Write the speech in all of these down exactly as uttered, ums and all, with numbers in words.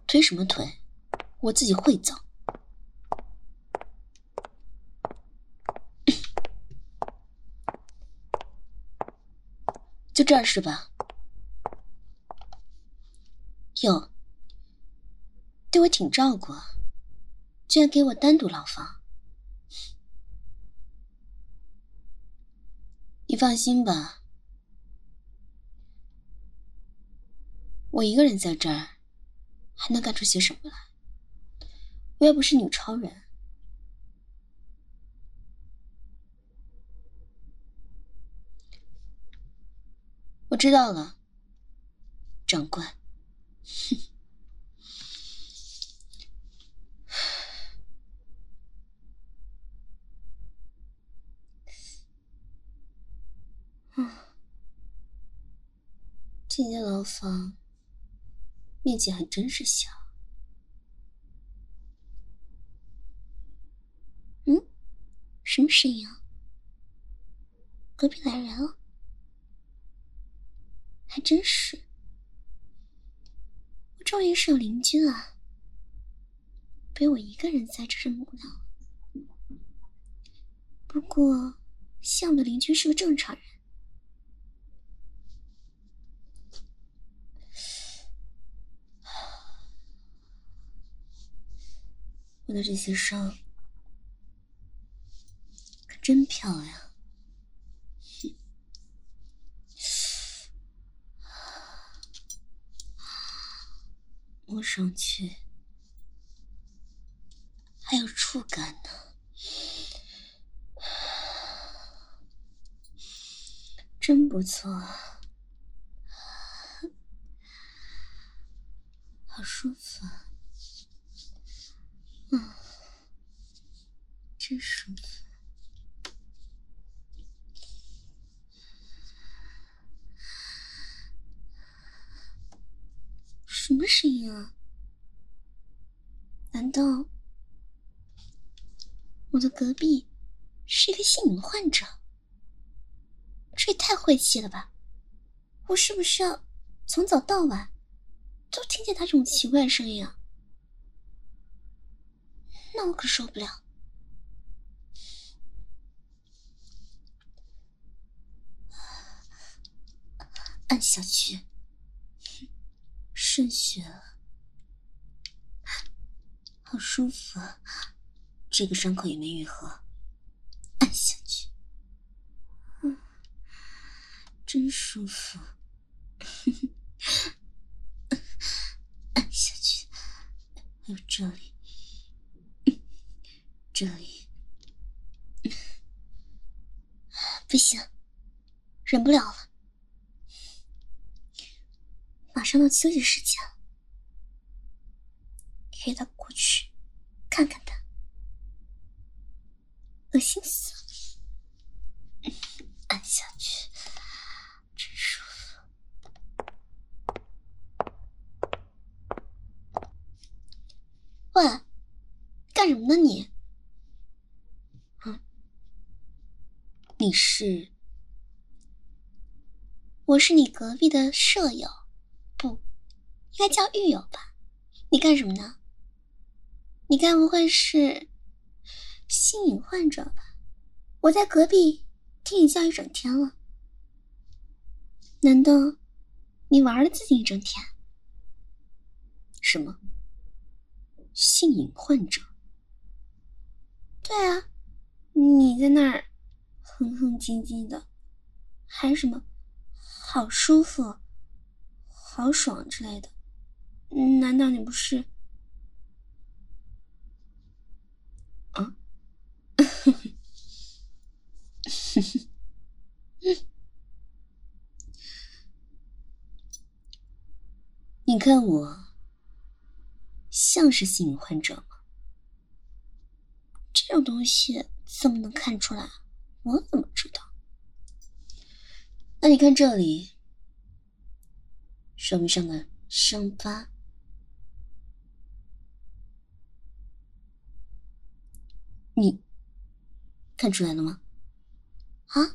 推什么推？我自己会走。就这儿是吧？哟，对我挺照顾啊，居然给我单独牢房。你放心吧，我一个人在这儿，还能干出些什么来？我又不是女超人。我知道了，长官。嗯，这间牢房面积还真是小。嗯，什么声音啊？隔壁来人了？还真是，我终于是有邻居了，被我一个人在这这么无聊。不过，希望我的邻居是个正常人。我的这些伤可真漂亮。摸上去还有触感呢，真不错啊，好舒服啊。嗯，真舒服。什么声音啊？难道我的隔壁是一个性瘾患者？这也太晦气了吧！我是不是要从早到晚都听见他这种奇怪的声音啊？那我可受不了。按下去，渗血了，好舒服啊！这个伤口也没愈合，按下去，嗯，真舒服。按下去，还有这里，这里，不行，忍不了了，马上到休息时间了，约他过去看看他，恶心死了。按下去，真舒服。喂，干什么呢你？嗯，你是？我是你隔壁的舍友，不，应该叫狱友吧？你干什么呢？你该不会是性瘾患者吧？我在隔壁听你叫一整天了，难道你玩了自己一整天？什么？性瘾患者？对啊，你在那儿哼哼唧唧的，还什么好舒服、好爽之类的，难道你不是？啊？你看我像是性瘾患者吗？这种东西怎么能看出来？我怎么知道？那你看这里，手臂上的伤疤，你看出来了吗？啊？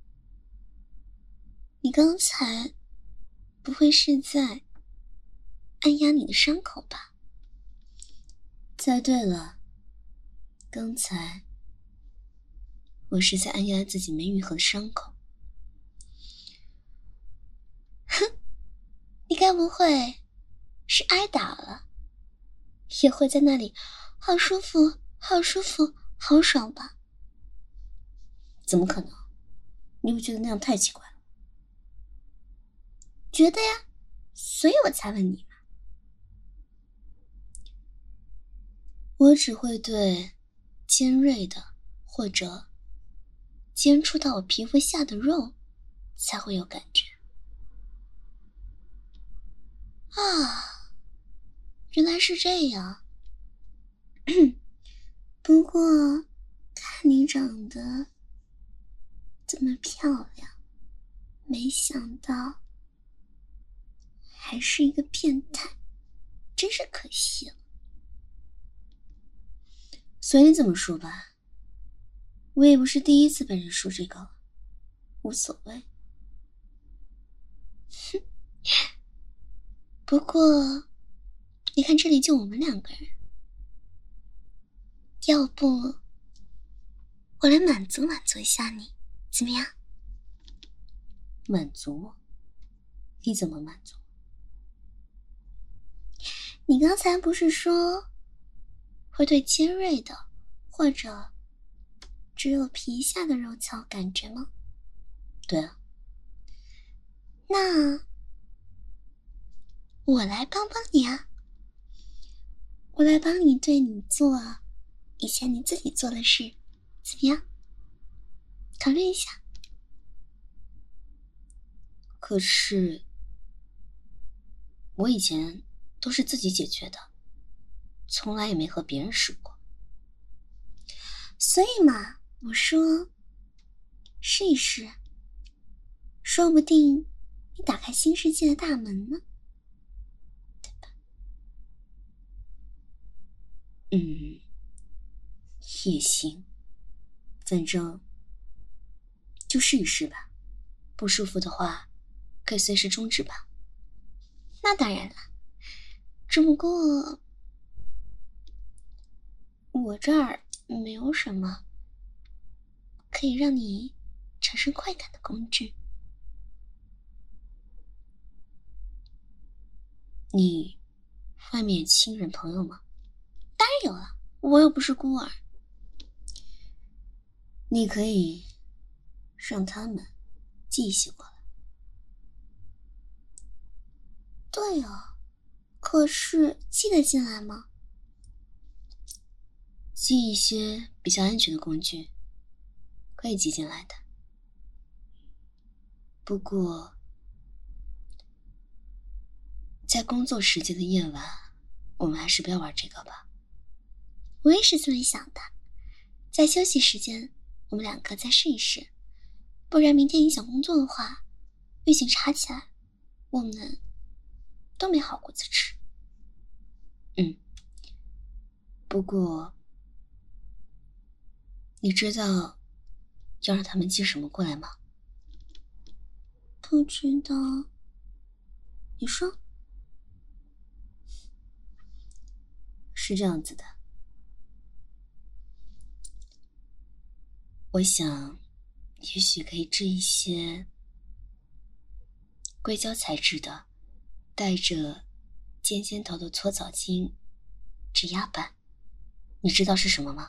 你刚才不会是在按压你的伤口吧。猜对了，刚才我是在按压自己没愈合的伤口。哼，你该不会是挨打了，也会在那里好舒服好舒服好爽吧？怎么可能？你会觉得那样太奇怪了？觉得呀，所以我才问你嘛。我只会对尖锐的或者尖触到我皮肤下的肉才会有感觉。啊，原来是这样。不过看你长得这么漂亮，没想到还是一个变态，真是可惜了。随你怎么说吧，我也不是第一次被人说这个了，无所谓。哼，不过你看这里就我们两个人，要不我来满足满足一下你，怎么样？满足我？你怎么满足？你刚才不是说会对尖锐的或者只有皮下的肉才有感觉吗？对啊。那我来帮帮你啊，我来帮你对你做以前你自己做的事，怎么样？考虑一下。可是我以前都是自己解决的，从来也没和别人试过。所以嘛，我说试一试，说不定你打开新世界的大门呢，对吧？嗯，也行，反正就试一试吧，不舒服的话可以随时终止吧。那当然了，只不过我这儿没有什么可以让你产生快感的工具。你外面亲人朋友吗？当然有了，我又不是孤儿。你可以让他们寄一些过来。对哦，可是寄得进来吗？寄一些比较安全的工具可以寄进来的，不过在工作时间的夜晚，我们还是不要玩这个吧。我也是这么想的，在休息时间我们两个再试一试，不然明天影响工作的话，预警查起来我们都没好果子吃。嗯，不过你知道要让他们寄什么过来吗？不知道。你说。是这样子的，我想也许可以制一些硅胶材质的带着尖尖头的搓澡巾指压板，你知道是什么吗？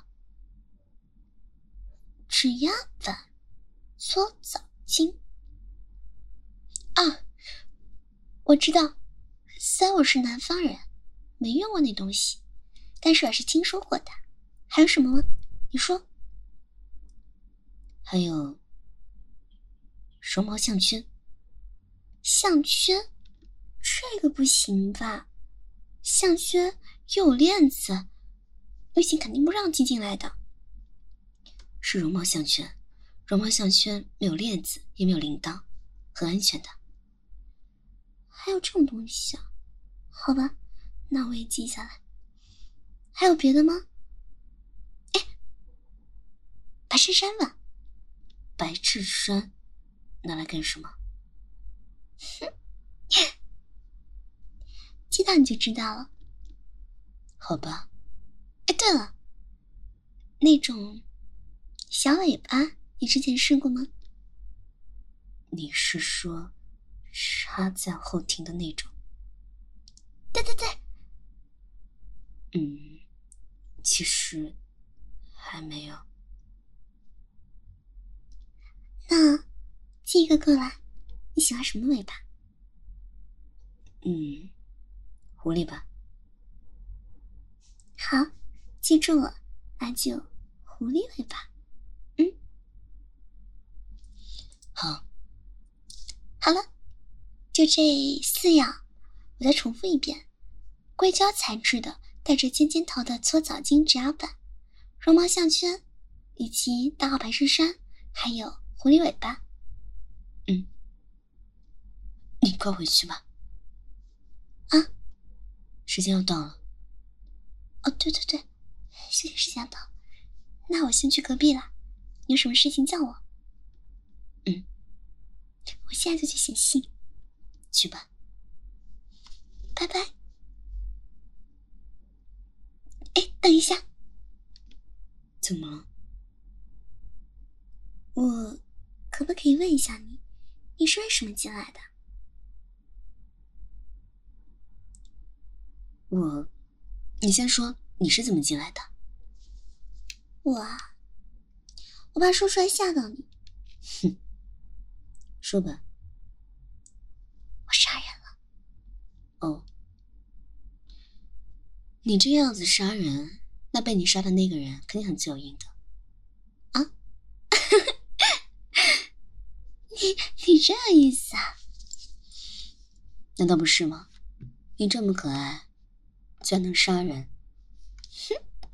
指压板、搓澡巾啊，我知道，虽然我是南方人，没用过那东西，但是我是听说过的。还有什么吗？你说。还有绒毛项圈。项圈？这个不行吧？项圈又有链子，微信肯定不让寄进来的。是绒毛项圈，绒毛项圈没有链子，也没有铃铛，很安全的。还有这种东西啊？好吧，那我也记下来。还有别的吗？哎，白衬衫吧。白衬衫拿来干什么？哼， 接到你就知道了。好吧。哎，对了，那种小尾巴你之前试过吗？你是说插在后庭的那种？对对对。嗯，其实还没有。那寄一个过来，你喜欢什么尾巴？嗯，狐狸吧。好，记住了，那就狐狸尾巴。嗯，好。好了，就这四样，我再重复一遍：硅胶材质的带着尖尖头的搓澡巾指压板，绒毛项圈，以及大号白衬衫，还有狐狸尾巴。嗯，你快回去吧。啊，时间要到了。哦，对对对，休息时间到，那我先去隔壁了，你有什么事情叫我。嗯，我现在就去写信。去吧，拜拜。哎，等一下。怎么了？我可不可以问一下你，你是为什么进来的？我，你先说，你是怎么进来的？我啊，我怕说出来吓到你。哼，说吧。我杀人了。哦，你这样子杀人，那被你杀的那个人肯定很罪有应得。啊？你你这个意思啊？难道不是吗？你这么可爱，居然能杀人。哼，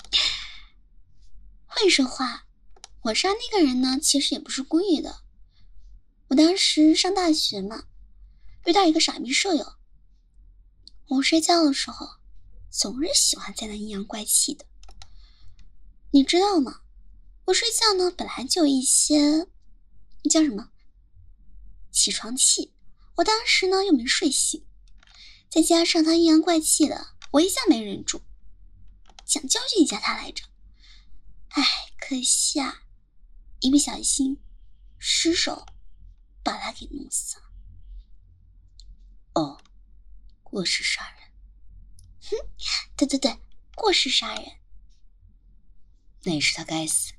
会说话。我杀那个人呢，其实也不是故意的。我当时上大学嘛，遇到一个傻逼舍友，我睡觉的时候总是喜欢在那阴阳怪气的。你知道吗？我睡觉呢本来就有一些叫什么起床气，我当时呢又没睡醒，再加上他阴阳怪气的，我一下没忍住，想教训一下他来着。唉，可惜啊，一不小心失手把他给弄死了。哦，过失杀人。哼，对对对，过失杀人。那也是他该死。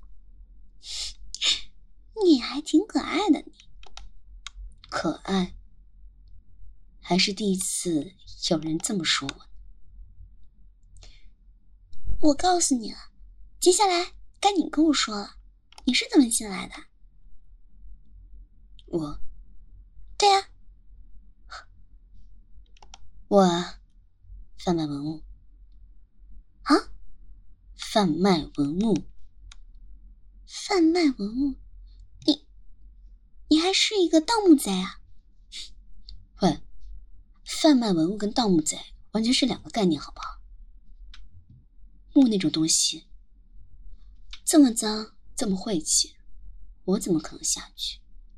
你还挺可爱的，你。可爱？还是第一次有人这么说我。我告诉你了，接下来该你跟我说了，你是怎么进来的？我？对啊。我啊，贩卖文物。啊？贩卖文物？贩卖文物？你，你还是一个盗墓贼啊？喂，贩卖文物跟盗墓贼完全是两个概念，好不好？墓那种东西，这么脏，这么晦气，我怎么可能下去？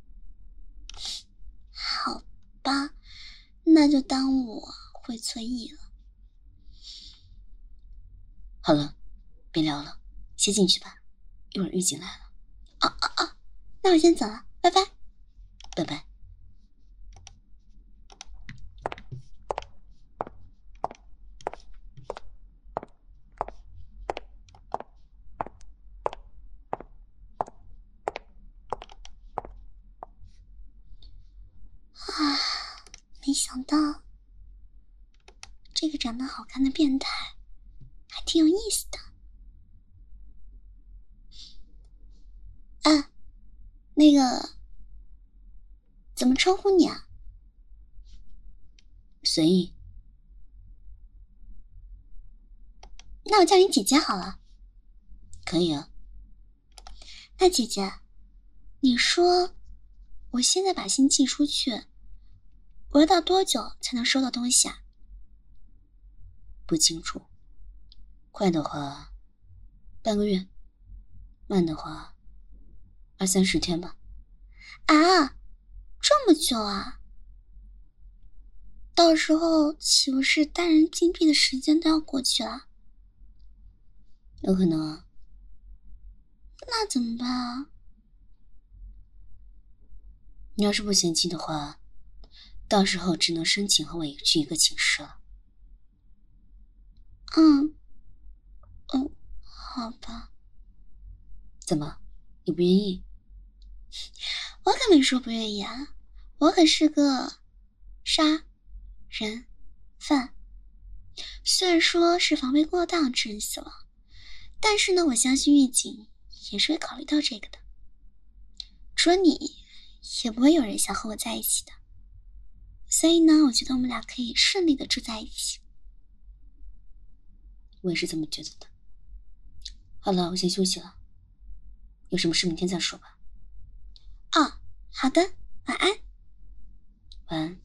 好吧，那就当我会错意了。好了，别聊了，先进去吧，一会儿狱警来了。哦哦哦，那我先走了，拜拜。拜拜。啊，没想到这个长得好看的变态还挺有意思的。啊，那个怎么称呼你啊？随意。那我叫你姐姐好了。可以啊。那姐姐，你说我现在把信寄出去，我要到多久才能收到东西啊？不清楚，快的话半个月，慢的话二三十天吧。啊，这么久啊？ 到时候岂不是单人禁闭的时间都要过去了？ 有可能啊。 那怎么办啊？ 你要是不嫌弃的话，到时候只能申请和我去一个寝室了。 嗯，哦，好吧。 怎么，你不愿意？ 我可没说不愿意啊，我可是个杀人犯。虽然说是防备过当致人死亡，但是呢，我相信狱警也是会考虑到这个的。除了你，也不会有人想和我在一起的。所以呢，我觉得我们俩可以顺利的住在一起。 我也是这么觉得的。好了，我先休息了，有什么事明天再说吧。 哦，好的，晚安。 晚安。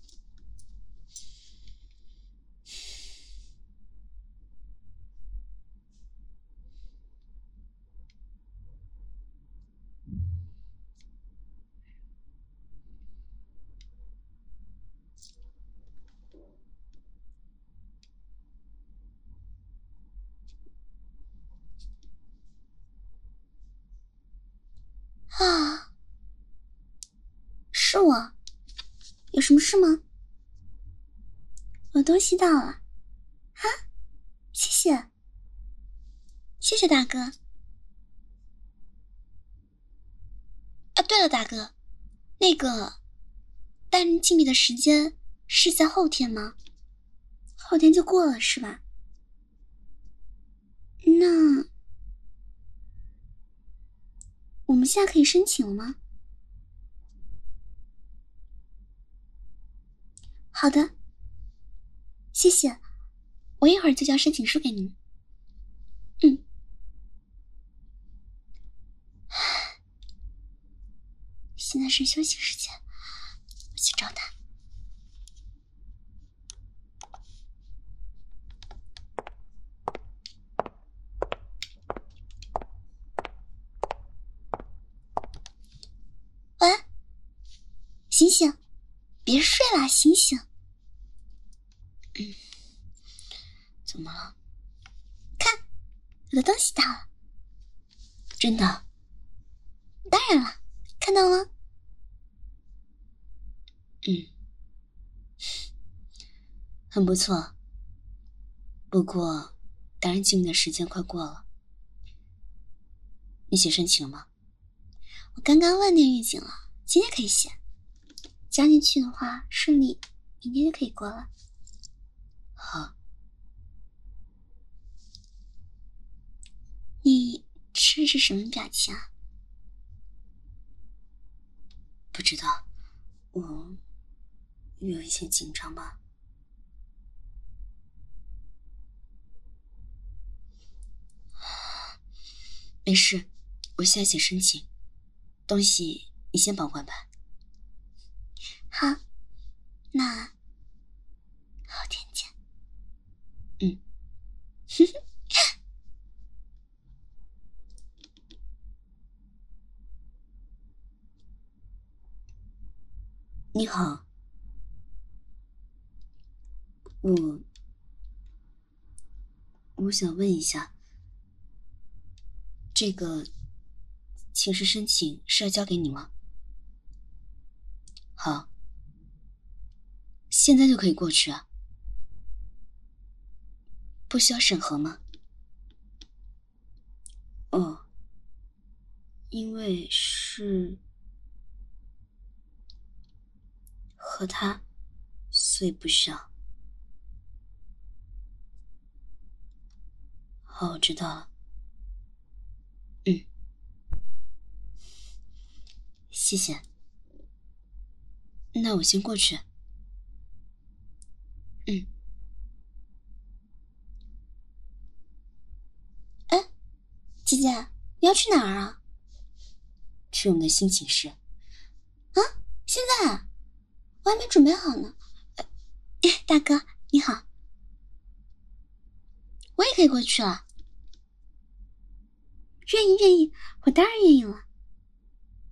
啊，是我，有什么事吗？我东西到了，啊，谢谢，谢谢大哥。啊，对了，大哥，那个单人禁闭的时间是在后天吗？后天就过了是吧？那我们现在可以申请了吗？好的，谢谢，我一会儿就交申请书给您。嗯，现在是休息时间，我去找他。喂，醒醒，别睡啦，醒醒。 嗯，怎么了？ 看，我的东西到了。 真的？ 当然了，看到了吗？ 嗯，很不错。不过，单人禁闭的时间快过了，你写申请了吗？ 我刚刚问那狱警了，今天可以写。加进去的话，顺利，明天就可以过了。 好。 你这是什么表情啊？ 不知道，我有一些紧张吧。没事，我现在写申请，东西你先保管吧。 好，那后天见。 嗯。你好，我我想问一下，这个寝室申请是要交给你吗？好，现在就可以过去啊？不需要审核吗？哦，因为是和他，所以不需要。好，我知道了。嗯，谢谢。那我先过去。嗯。 哎，姐姐，你要去哪儿啊？ 去我们的新寝室。 啊？现在啊？我还没准备好呢。呃、大哥，你好。我也可以过去了。愿意，愿意，我当然愿意了。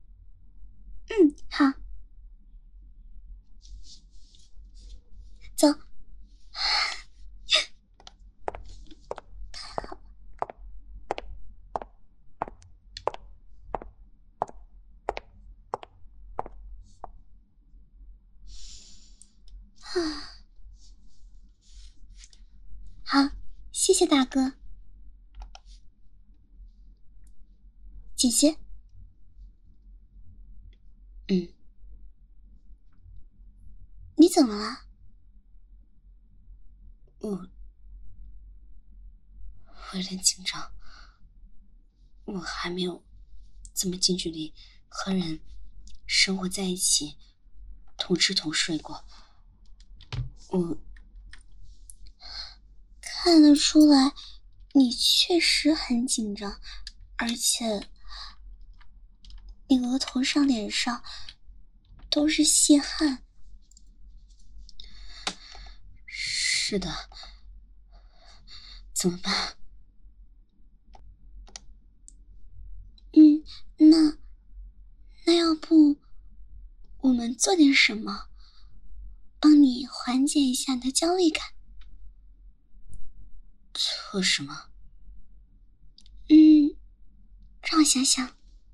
嗯，好。走。 好，谢谢大哥。姐姐。 嗯。 你怎么了？ 我我有点紧张，我还没有这么近距离和人生活在一起，同吃同睡过。我看得出来，你确实很紧张，而且你额头上、脸上都是细汗。 是的，怎么办？ 嗯，那那要不我们做点什么，帮你缓解一下你的焦虑感？ 做什么？ 嗯，让我想想。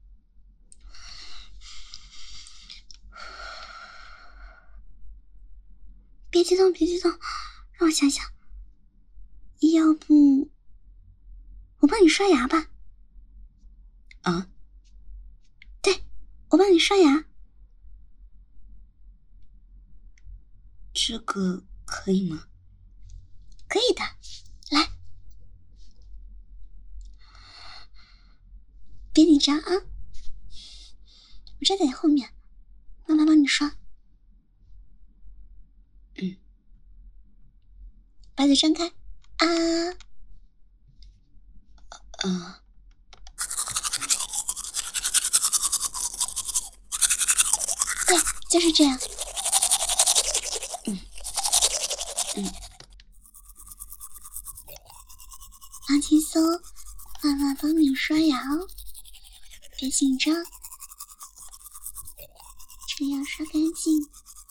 别激动，别激动，让我想想。要不我帮你刷牙吧？ 啊？ 对，我帮你刷牙。 这个可以吗？ 可以的，来，别紧张啊，我站在你后面，慢慢帮你刷。 嗯， 把嘴张开啊！ 嗯， 对，就是这样。 嗯嗯， 放轻松，慢慢帮你刷牙哦，别紧张，这样刷干净。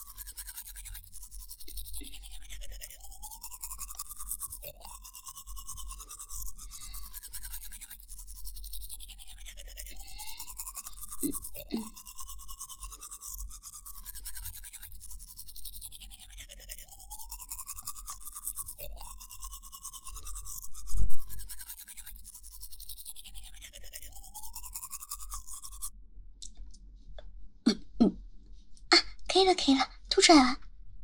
可以了，可以了，吐出来了。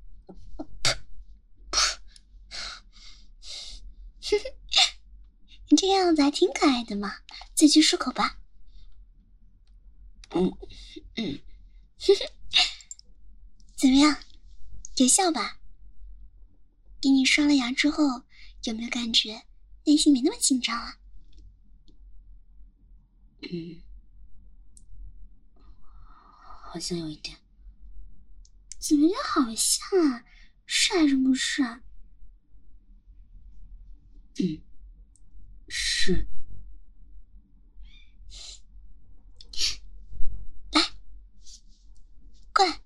你这个样子还挺可爱的嘛，自己去漱口吧。 嗯嗯， 怎么样？有效吧？给你刷了牙之后，有没有感觉内心没那么紧张了？ 嗯，好像有一点。 怎么就好像啊？是还是不是啊？ 嗯，是。 来，过来，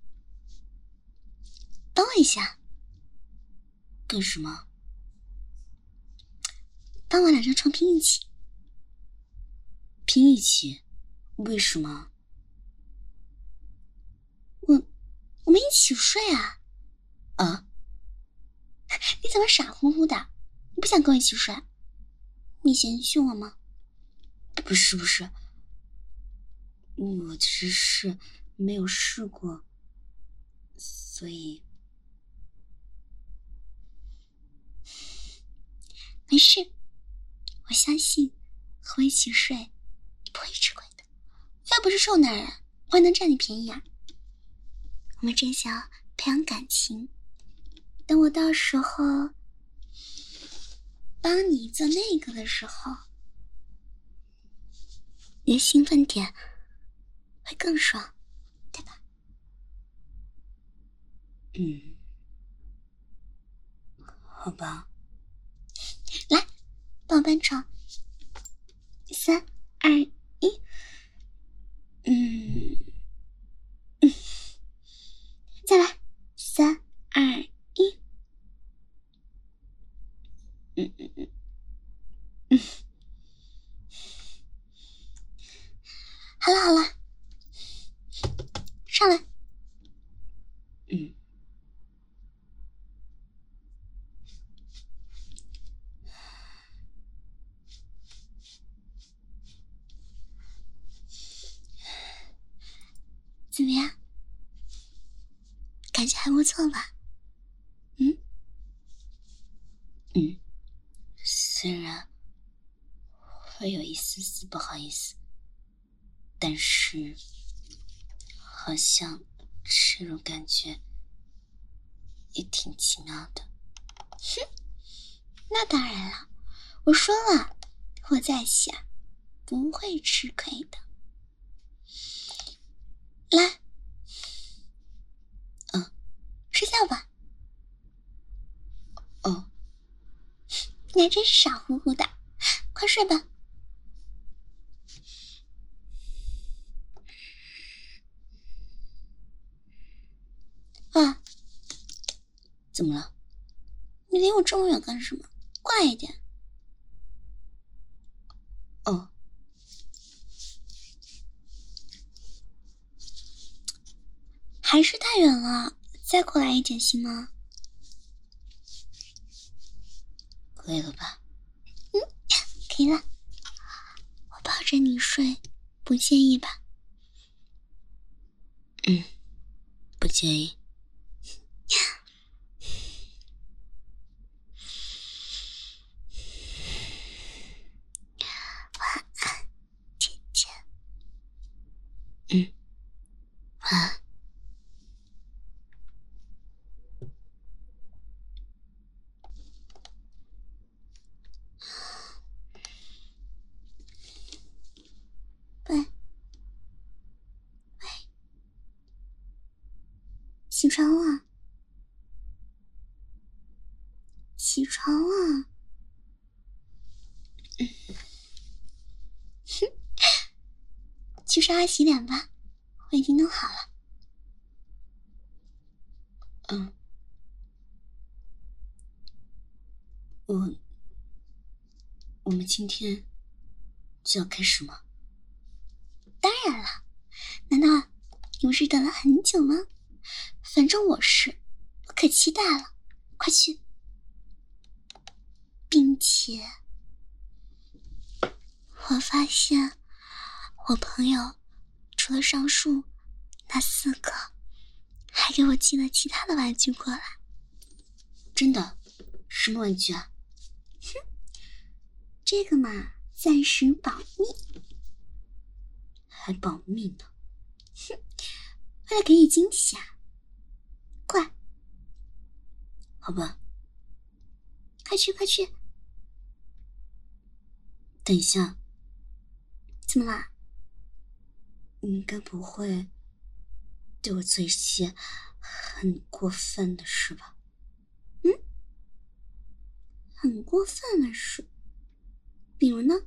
帮我一下。 干什么？ 帮我两张床拼一起。 拼一起？为什么？ 我，我们一起睡啊。 啊？ 你怎么傻乎乎的？你不想跟我一起睡？你嫌弃我吗？ 不是不是，我只是没有试过，所以没事，我相信和我一起睡，你不会吃亏的。我又不是臭男人，我还能占你便宜啊？我们真想培养感情，等我到时候帮你做那个的时候，你的兴奋点会更爽，对吧？ 嗯，好吧。 来，帮我搬床。三二一，嗯嗯，再来，三二一，嗯嗯嗯嗯，好了好了，上来。 嗯， 感觉还不错吧？嗯嗯，虽然会有一丝丝不好意思，但是好像这种感觉也挺奇妙的。 哼，那当然了，我说了，我在下不会吃亏的。来， 嗯， 睡觉吧。 哦， 你还真是傻乎乎的，快睡吧。啊， 怎么了？ 你离我这么远干什么？快一点。 哦， 还是太远了，再过来一点行吗？ 可以了吧？ 嗯，可以了。我抱着你睡，不介意吧？ 嗯，不介意。 晚安，姐姐。 嗯，晚安。 喂，喂，起床了，起床了。 嗯， 哼，去刷牙洗脸吧，我已经弄好了。 嗯，我，我们今天就要开始吗？ 当然了，难道你不是等了很久吗？反正我是，我可期待了，快去！并且，我发现我朋友除了上述那四个，还给我寄了其他的玩具过来。 真的？什么玩具啊？ 哼，这个嘛，暂时保密。 还保密呢？ 哼，为了给你惊喜啊！过来。 好吧。 快去快去。 等一下。 怎么啦？ 你应该不会对我做一些很过分的事吧？ 嗯？很过分的事？比如呢？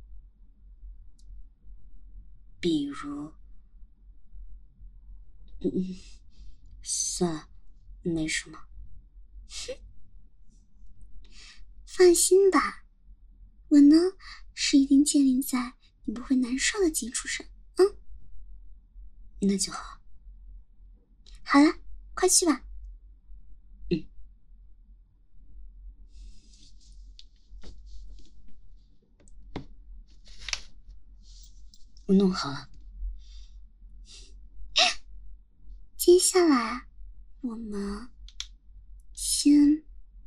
比如……嗯，算了，没什么。 哼，放心吧，我呢是一定建立在你不会难受的基础上。嗯， 那就好。 好了，快去吧。 嗯。我弄好了。 接下来，我们先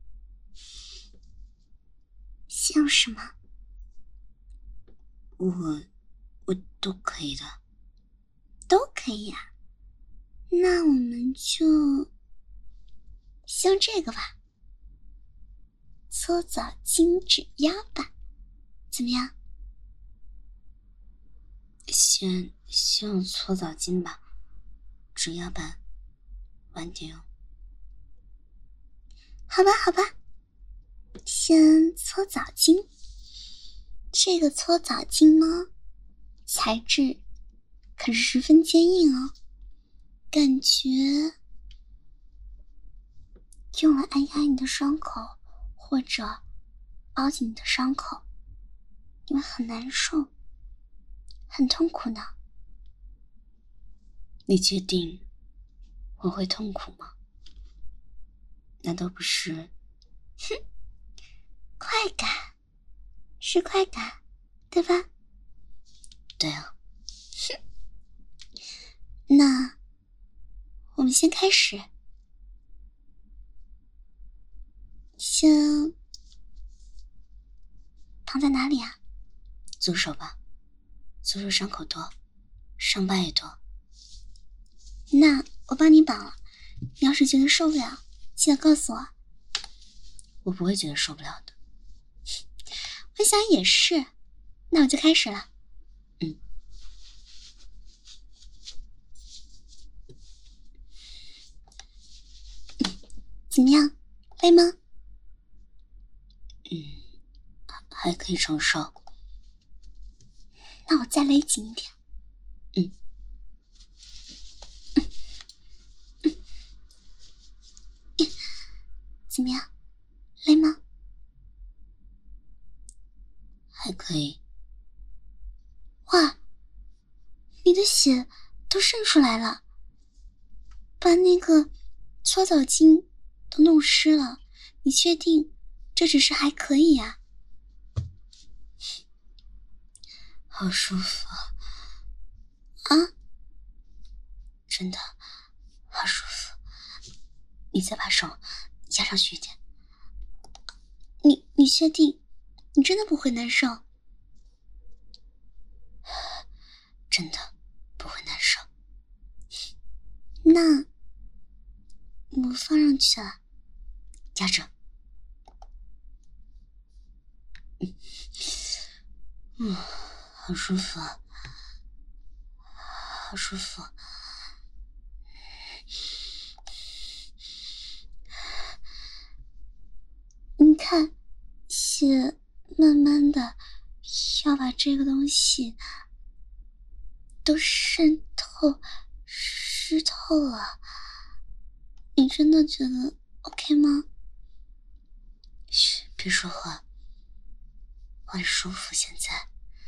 先用什么？ 我我都可以的。 都可以啊。那我们就先用这个吧，搓澡巾指压吧，怎么样？ 先先用搓澡巾吧，指压板晚点用。 好吧，好吧，先搓澡巾。这个搓澡巾呢，材质可是十分坚硬哦，感觉用来按压你的伤口，或者包紧你的伤口，你会很难受，很痛苦呢。 你确定我会痛苦吗？难道不是？ 哼，快感是快感，对吧？ 对啊。 哼，那我们先开始。 先绑在哪里啊？ 左手吧，左手伤口多，伤疤也多。 那我帮你绑了，你要是觉得受不了，记得告诉我。 我不会觉得受不了的。 我想也是，那我就开始了。 嗯。 怎么样，累吗？ 嗯，还可以承受。 那我再勒紧一点。 嗯。 怎么样，累吗？ 还可以。 哇，你的血都渗出来了，把那个搓澡巾都弄湿了，你确定这只是还可以呀？ 好舒服啊！ 啊， 真的好舒服。你再把手压上去一点。 你你确定你真的不会难受？ 真的不会难受。 那我放上去了。 压着。嗯，嗯，好舒服啊，好舒服。 你看，血慢慢的要把这个东西都渗透、湿透了。你真的觉得 OK 吗？ 嘘，别说话。我很舒服，现在。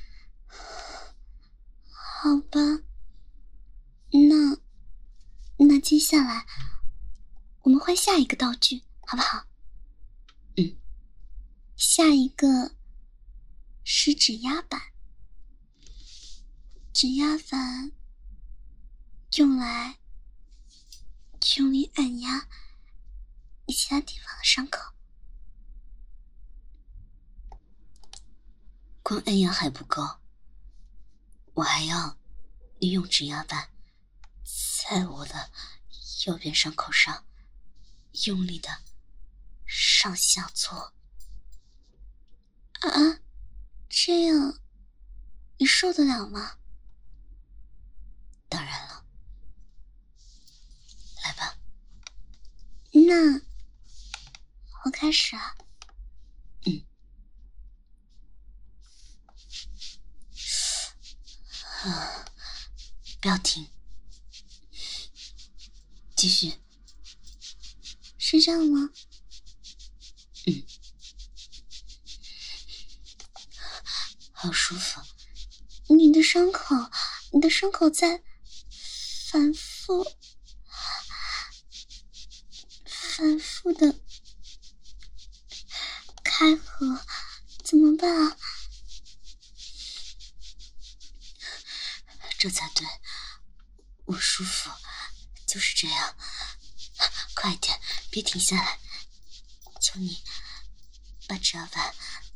好吧，那那接下来我们换下一个道具，好不好？ 嗯。 下一个是指压板，指压板用来用力按压你其他地方的伤口。 光按压还不够，我还要利用指压板在我的右边伤口上用力的上下搓。 啊，这样你受得了吗？ 当然了，来吧。 那我开始啊。 嗯。啊，不要停，继续。 是这样吗？ 嗯。好舒服。 你的伤口，你的伤口在反复、反复的开合，怎么办啊？ 这才对，我舒服，就是这样。快点，别停下来，求你把指压板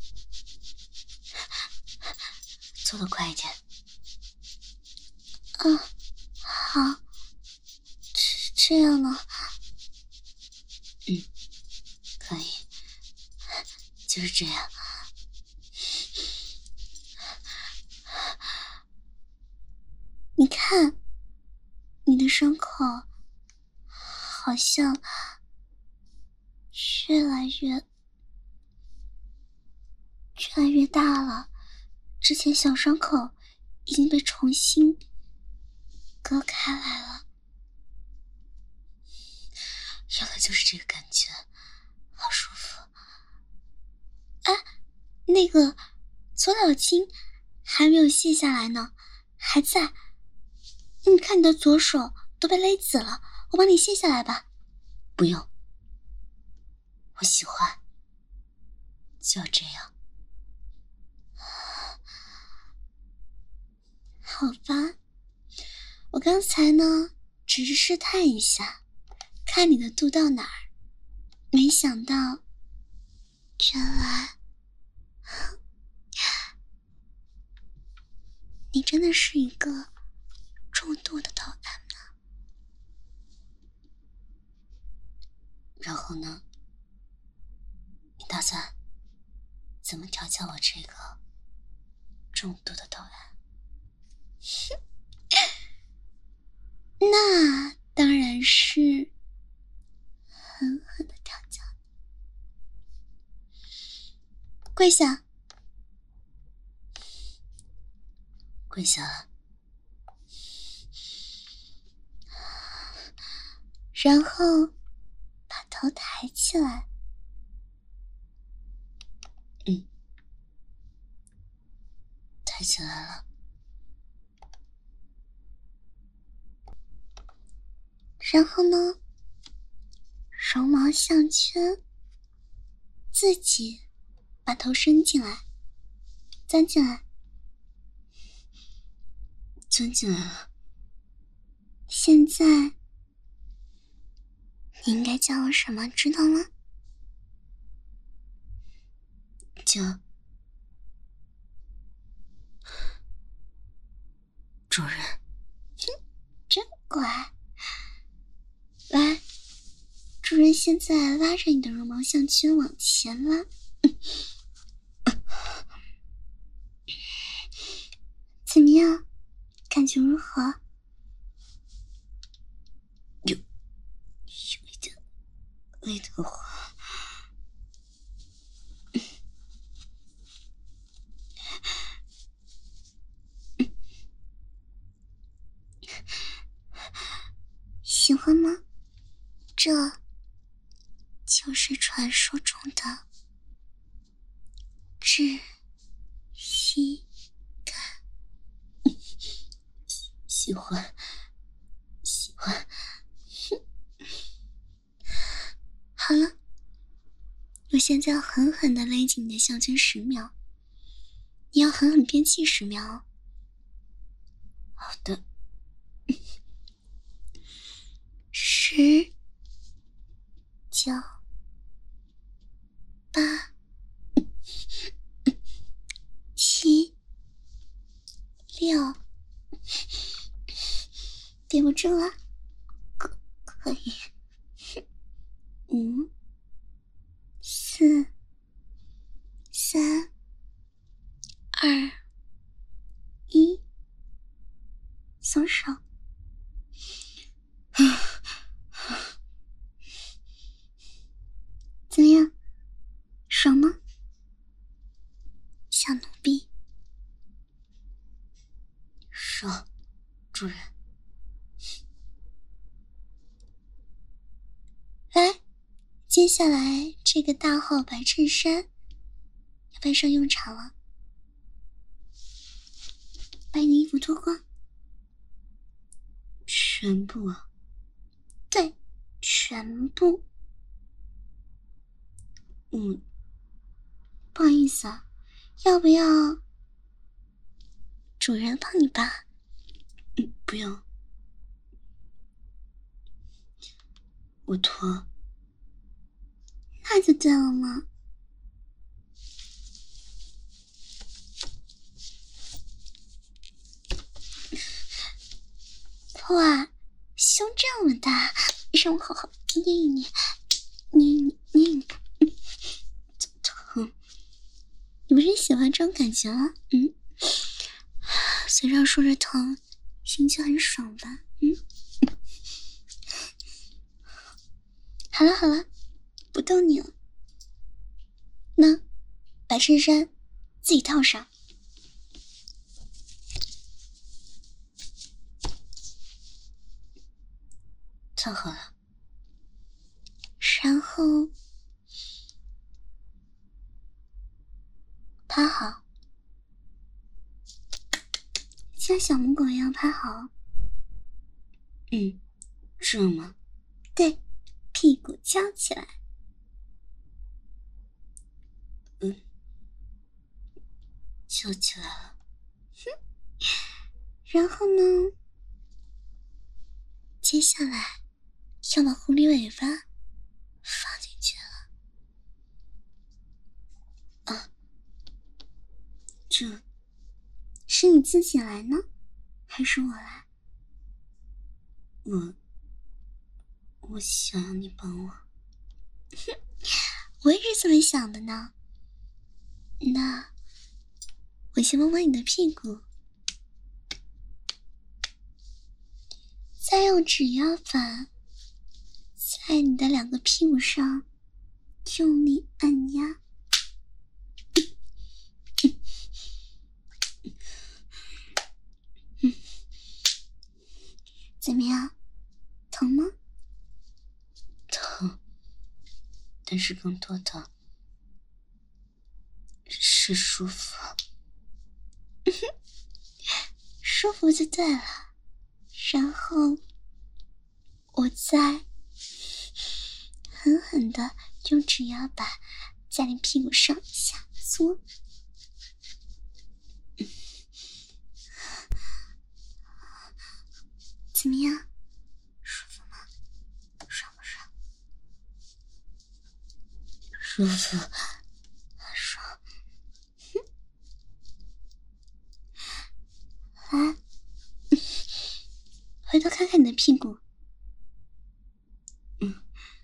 做得快一点。 嗯，好，这这样呢？ 嗯，可以，就是这样。 你看，你的伤口好像越来越越来越大了，之前小伤口已经被重新割开来了。 要的就是这个感觉，好舒服。 哎，那个搓澡巾还没有卸下来呢，还在。你看你的左手都被勒紫了，我帮你卸下来吧。 不用，我喜欢，就要这样。 好吧，我刚才呢只是试探一下，看你的度到哪儿，没想到原来你真的是一个重度的抖 M 呢。 然后呢？你打算怎么调教我这个重度的抖 M？ 那当然是狠狠的调教。跪下， 跪下了。 然后把头抬起来。 嗯，抬起来了。 然后呢，绒毛项圈，自己把头伸进来，钻进来， 钻进来了。 现在你应该叫我什么，知道吗？ 叫主人。 哼，真乖。来，主人现在拉着你的绒毛项圈往前拉。怎么样？感觉如何？ 有有一点累得慌。 喜欢吗？这就是传说中的窒息感。 喜欢，喜欢。 好了，我现在要狠狠地勒紧你的项圈十秒，你要狠狠憋气十秒哦。 好的。 十、九、八、七、六，憋不住了，可可以。五、四、三、二、一，松手。怎么样？爽吗？小奴婢。 爽，主人。 来，接下来这个大号白衬衫要派上用场了。把你的衣服脱光。 全部啊？ 对，全部。 嗯， 不好意思啊，要不要主人帮你扒？ 嗯，不用，我脱。 那就对了嘛。哇，胸这么大，让我好好捏一捏，捏一捏，捏一捏。疼，你不是喜欢这种感觉吗？嗯，嘴上说着疼，心就很爽吧？嗯。好了好了，不逗你了。那白衬衫自己套上。 套好了。 然后趴好，像小母狗一样趴好。 嗯，这吗？ 对，屁股翘起来。 嗯，翘起来了。 哼，然后呢？接下来要把狐狸尾巴放进去了。 自己来呢，还是我来？ 我我想要你帮我。 我也是这么想的呢。那我先摸摸你的屁股，再用指压板在你的两个屁股上用力按压。怎么样？疼吗？ 疼，但是更多的是舒服。 舒服就对了。然后我再狠狠的用指压板在你屁股上下搓。怎么样？舒服吗？爽不爽？ 舒服， 爽。来，回头看看你的屁股。 嗯，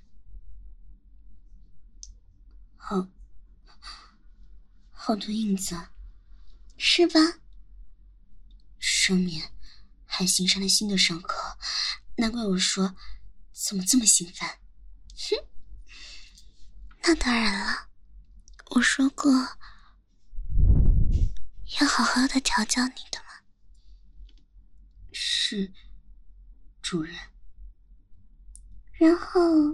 好，好多印子， 是吧？ 上面还形成了新的伤口，难怪我说怎么这么兴奋。 哼，那当然了，我说过要好好的调教你的嘛。 是，主人。 然后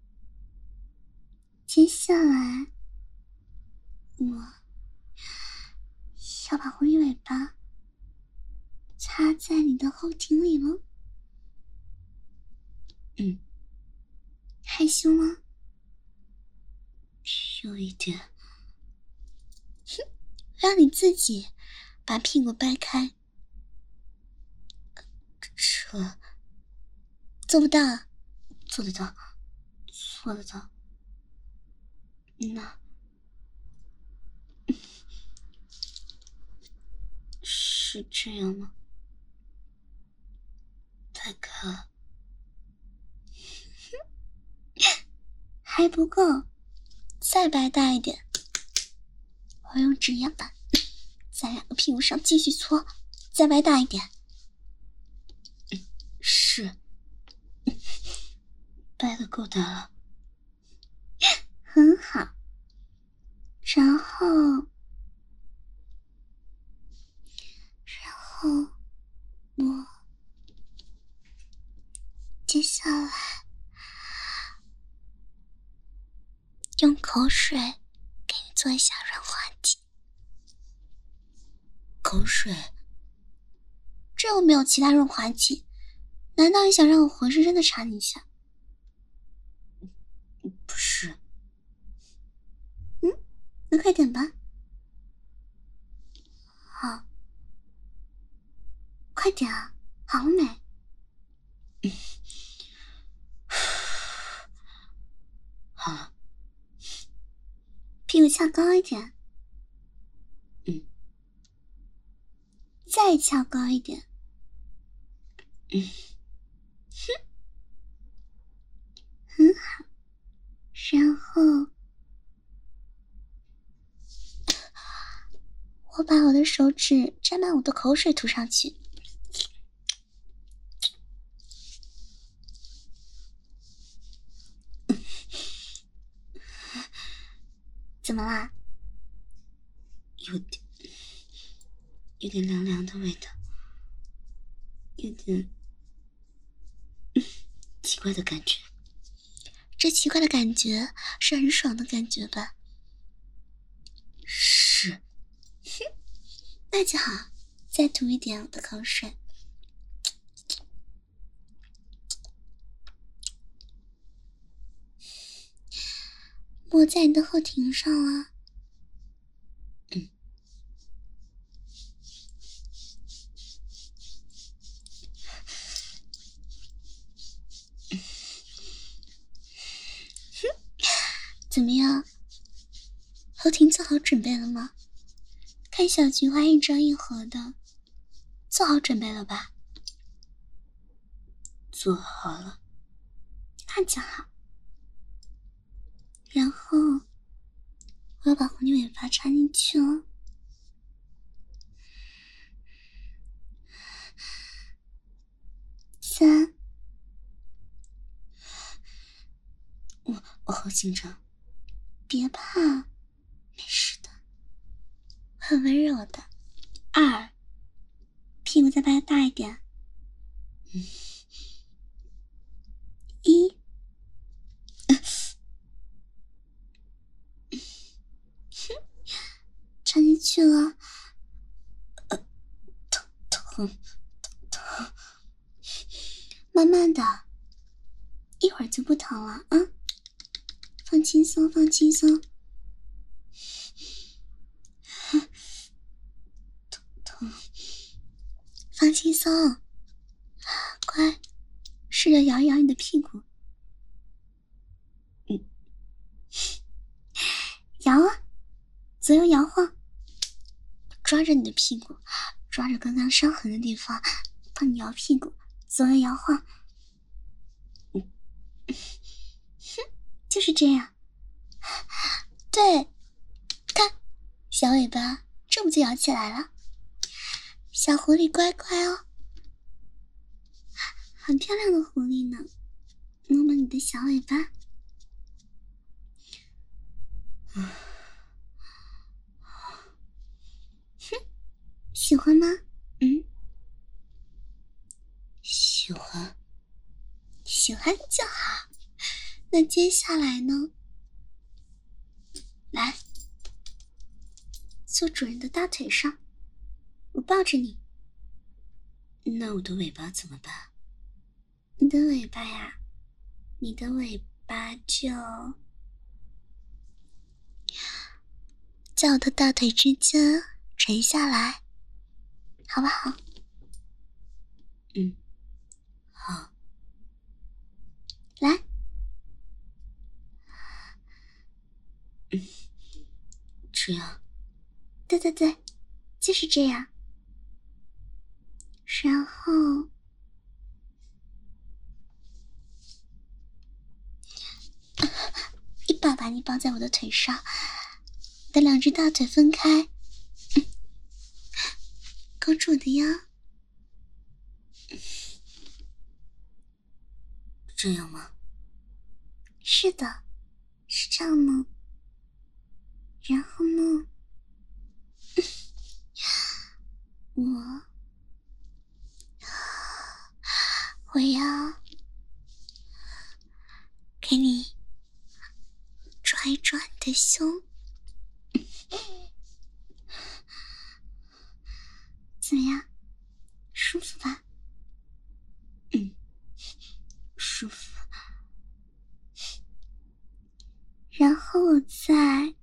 接下来我要把狐狸尾巴插在你的后庭里了。 嗯， 害羞吗？ 有一点。 哼，让你自己把屁股掰开。 这做不到啊？ 做得到，做得到。那是这样吗？大哥， 还不够，再掰大一点。我用指压板在两个屁股上继续搓，再掰大一点。 是，掰的够大了。 很好。然后，然后我接下来用口水给你做一下润滑剂。 口水？ 这又没有其他润滑剂，难道你想让我活生生的插你一下？ 不是。 嗯，那快点吧。好，快点啊！好了没？ 嗯，好了。 屁股翘高一点。 嗯。 再翘高一点。 嗯。 哼，很好。然后我把我的手指沾满我的口水涂上去。怎么啦？ 有点，有点凉凉的味道，有点奇怪的感觉。 这奇怪的感觉是很爽的感觉吧？ 是。 哼，那就好，再涂一点我的口水。抹在你的后庭上啊。 嗯。 怎么样？后庭做好准备了吗？看小菊花一张一合的， 做好准备了吧？ 做好了。 那就好。然后我要把狐狸尾巴插进去了。三， 我我好紧张。 别怕，没事的，很温柔的。二，屁股再拍大一点。 嗯。 一，插进去了。 呃，疼疼疼。 慢慢的，一会儿就不疼了啊！放轻松，放轻松。 疼疼， 放轻松，乖，试着摇一摇你的屁股。 嗯， 摇啊，左右摇晃，抓着你的屁股，抓着刚刚伤痕的地方，帮你摇屁股，左右摇晃。 嗯， 哼，就是这样。对，看，小尾巴这不就摇起来了？小狐狸乖乖哦，很漂亮的狐狸呢。摸摸你的小尾巴。 嗯， 哼，喜欢吗？嗯， 喜欢。 喜欢就好。那接下来呢？来，坐主人的大腿上，我抱着你。 那我的尾巴怎么办？ 你的尾巴呀，你的尾巴就在我的大腿之间垂下来，好不好？ 嗯，好。 来， 嗯，这样。 对对对，就是这样。然后一把把你抱在我的腿上，你的两只大腿分开，嗯，勾住我的腰。 这样吗？ 是的，是这样呢。然后呢，我我要给你抓一抓你的胸，怎么样？舒服吧？ 嗯，舒服。 然后我再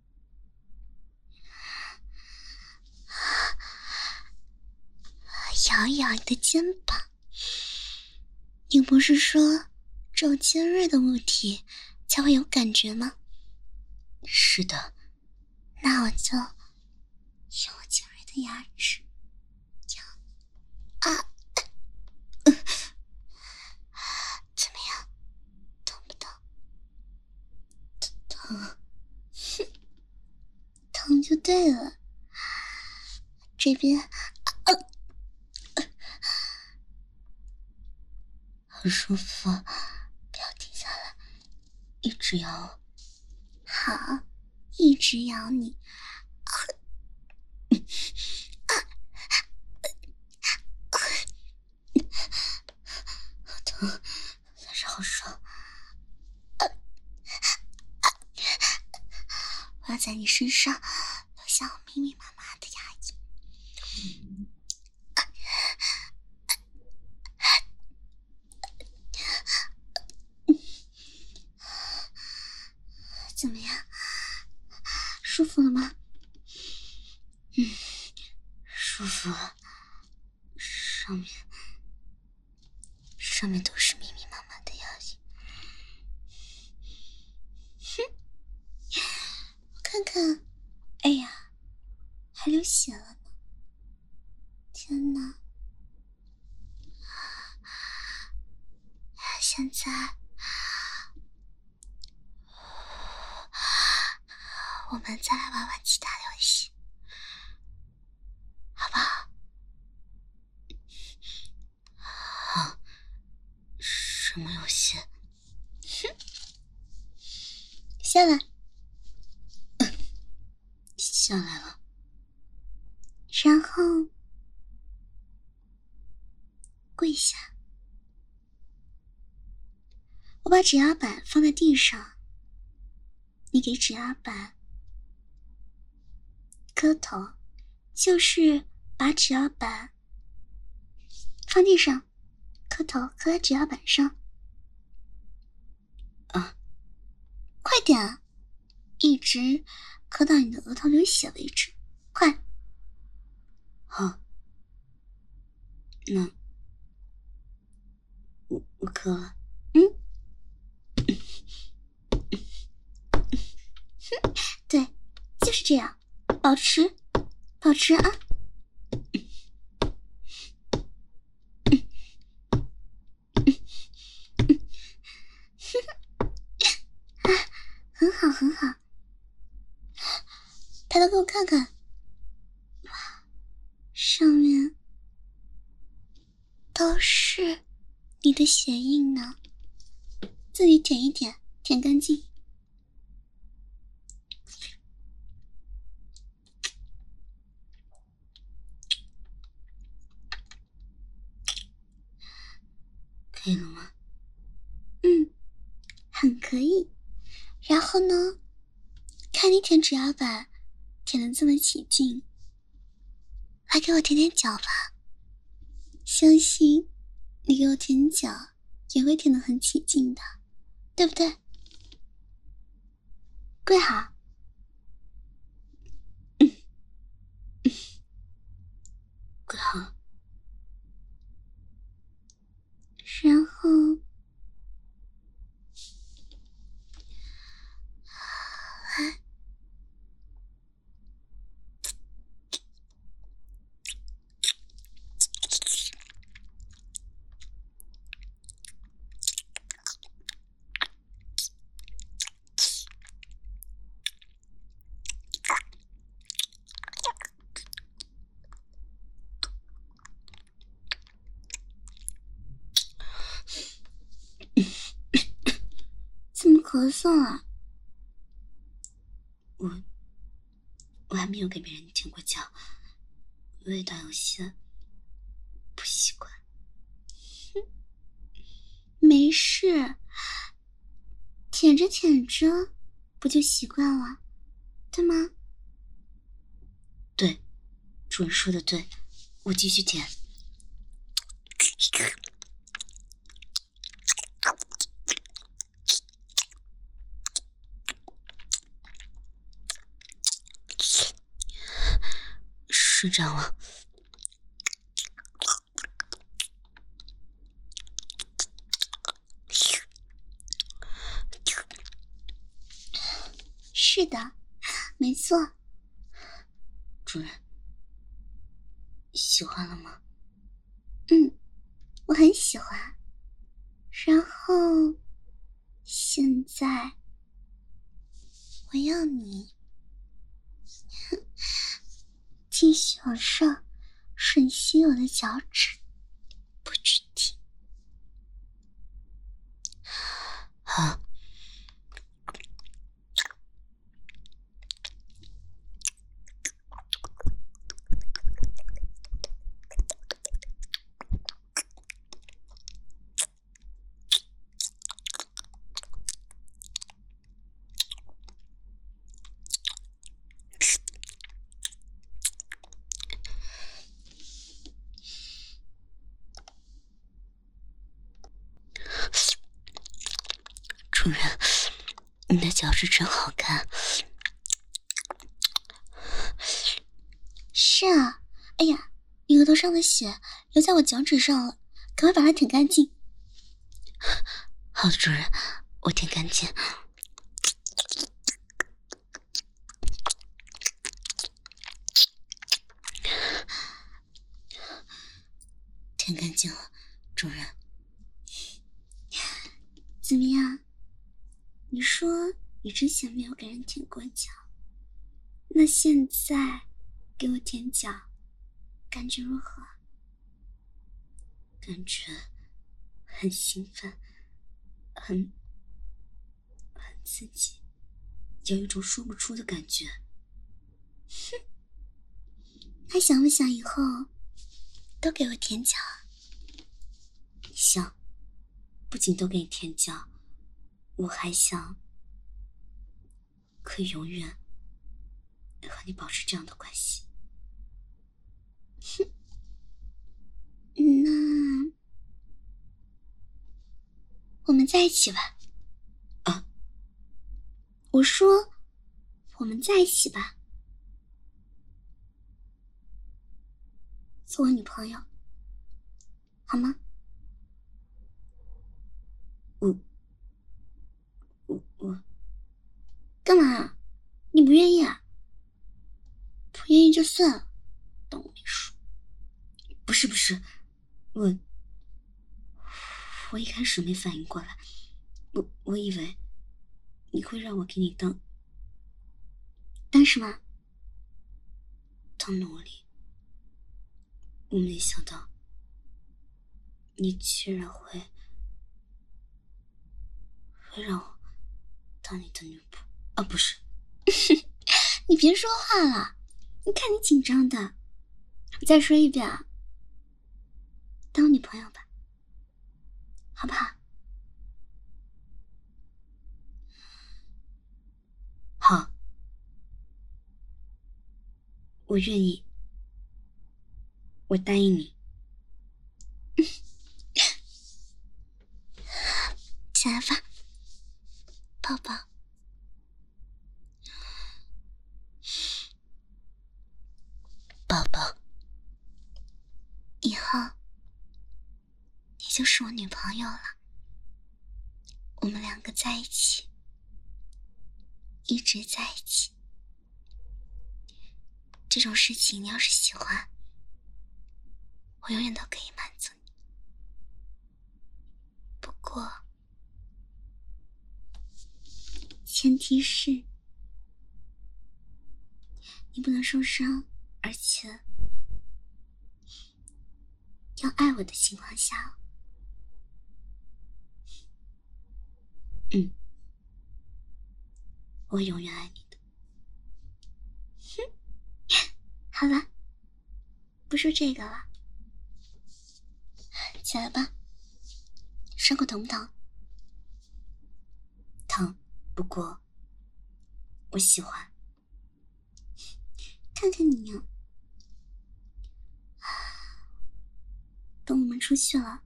摇一摇你的肩膀。你不是说只有尖锐的物体才会有感觉吗？ 是的。 那我就用我尖锐的牙齿咬啊、呃，怎么样？痛不痛？ 疼。 疼就对了。这边呃很舒服，不要停下来，一直摇。 好，一直咬你。 好疼，但是好爽。 我要在你身上留下我密密麻麻的牙印。怎么样？舒服了吗？ 嗯，舒服了。上面上面都是密密麻麻的牙印。 哼，我看看，哎呀，还流血了呢！天哪， 我们再来玩玩其他游戏，好不好？ 好。什么游戏？ 哼，下来。 下来了。 然后跪下。我把指压板放在地上，你给指压板磕头，就是把指压板放地上，磕头磕在指压板上。 啊， 快点啊，一直磕到你的额头流血为止，快。 好，那我我磕了。 嗯，对，就是这样，保持，保持啊。啊，很好，很好。抬头给我看看，哇，上面都是你的血印呢，自己舔一舔，舔干净。 可以了吗？ 嗯，很可以。然后呢，看你舔指压板舔得这么起劲，来给我舔舔脚吧。相信你给我舔脚也会舔得很起劲的，对不对？跪好。 嗯嗯，跪好。 然后来，怎么咳嗽啊？ 我我还没有给别人舔过脚，味道有些不习惯。 没事，舔着舔着不就习惯了，对吗？ 对，主人说的对，我继续舔。睡着了。 是的，没错。 主人，喜欢了吗？ 嗯，我很喜欢。然后，现在我要你继续往上吮吸我的脚趾，不许停。 好。主人，你的脚趾真好看。 是啊，哎呀，你额头上的血流在我脚趾上了，赶快把它舔干净。 好的，主人，我舔干净。舔干净了，主人。 怎么样？你说你之前没有给人舔过脚， 那现在给我舔脚，感觉如何？ 感觉很兴奋，很很刺激，有一种说不出的感觉。 哼，那想不想以后都给我舔脚？ 想，不仅都给你舔脚，我还想可以永远和你保持这样的关系。 哼，那我们在一起吧。 啊， 我说我们在一起吧，做我女朋友好吗？ 我我我干嘛？你不愿意啊？不愿意就算了，当我没说。 不是不是，我我一开始没反应过来，我我以为你会让我给你当当什么？ 当奴隶，我没想到你居然会会让我当你的女仆啊！不是， 你别说话了，你看你紧张的。我再说一遍啊，当我女朋友吧，好不好？ 好，我愿意，我答应你。 起来吧，抱抱。 宝宝， 以后你就是我女朋友了，我们两个在一起，一直在一起。这种事情你要是喜欢，我永远都可以满足你。不过前提是你不能受伤，而且要爱我的情况下。 嗯，我永远爱你的。 哼，好了，不说这个了，起来吧。伤口疼不疼？ 疼，不过我喜欢。 看看你呀、啊，等我们出去了，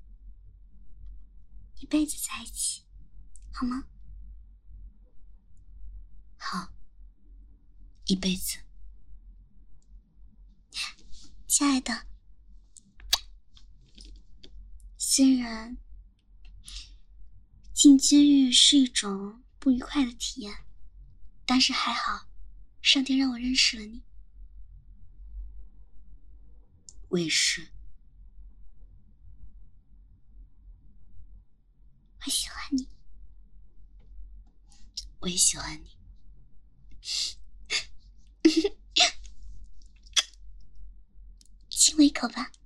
一辈子在一起，好吗？ 好，一辈子。 亲爱的，虽然进监狱是一种不愉快的体验，但是还好，上天让我认识了你。 我也是。 我喜欢你， 我也喜欢你。 亲我一口吧。